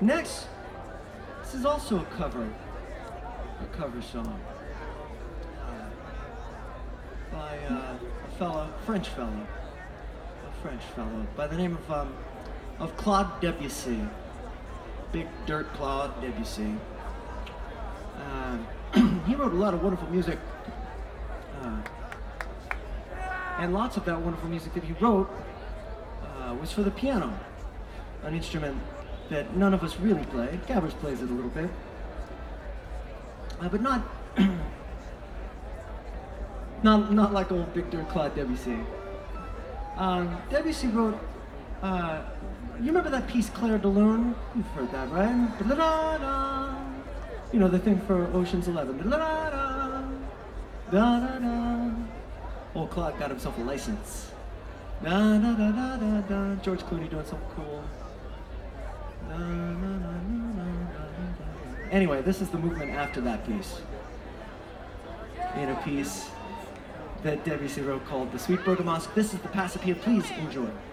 Next, this is also a cover song by a French fellow by the name of Claude Debussy, Big Dirt Claude Debussy. He wrote a lot of wonderful music, and lots of that wonderful music that he wrote was for the piano, an instrument that none of us really play. Gabbers plays it a little bit, but not like old Big Dirt Claude Debussy. Debussy wrote, you remember that piece Clair de Lune? You've heard that, right? Da-da-da-da. You know, the thing for Ocean's 11. Da-da-da-da. Da-da-da. Old Claude got himself a license. Da-da-da-da-da-da. George Clooney doing something cool. Anyway, this is the movement after that piece. In a piece that Debussy wrote called The Sweet Bergamasque. This is the Passepied. Please enjoy.